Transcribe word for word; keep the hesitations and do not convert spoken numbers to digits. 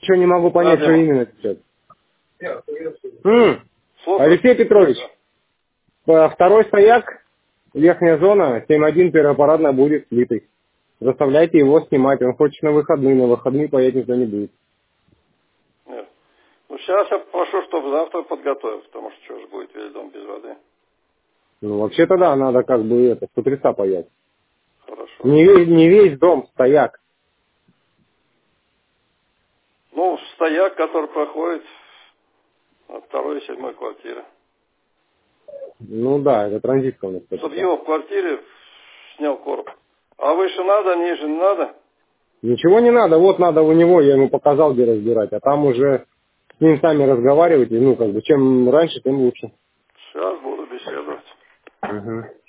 Еще не могу понять, Да, что Дима. именно сейчас. М, Слушай. Алексей Петрович, э, второй стояк, верхняя зона, семь один, первопарадная будет слитый. Заставляйте его снимать, он хочет на выходные, на выходные поедет никто не будет. Нет. Ну, сейчас я прошу, чтобы завтра подготовил, потому что что же будет весь дом без воды. Ну, вообще-то да, надо как бы это, с утреца паять. Хорошо. Не весь, не весь дом стояк. Ну, стояк, который проходит от второй и седьмой квартиры. Ну да, это транзитка у нас. Чтобы это. его в квартире снял короб. А выше надо, ниже не надо? Ничего не надо, вот надо у него, я ему показал, где разбирать, а там уже с ним сами разговаривайте, ну как бы, чем раньше, тем лучше. Сейчас буду беседовать. Угу.